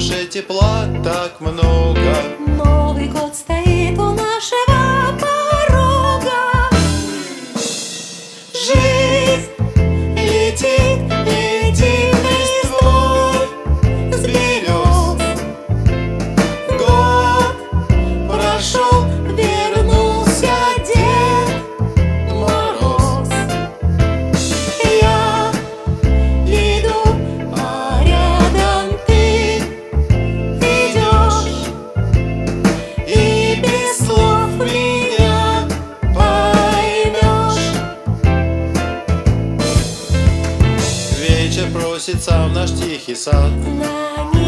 душе тепла так много. Новый год стоит у нашего порога. Жизнь летит, летит листвой с берез. Год прошел, вернулся Дед Мороз. Я иду, а рядом ты идешь, И без слов меня поймешь. Вечер просится в наш тихий сад. на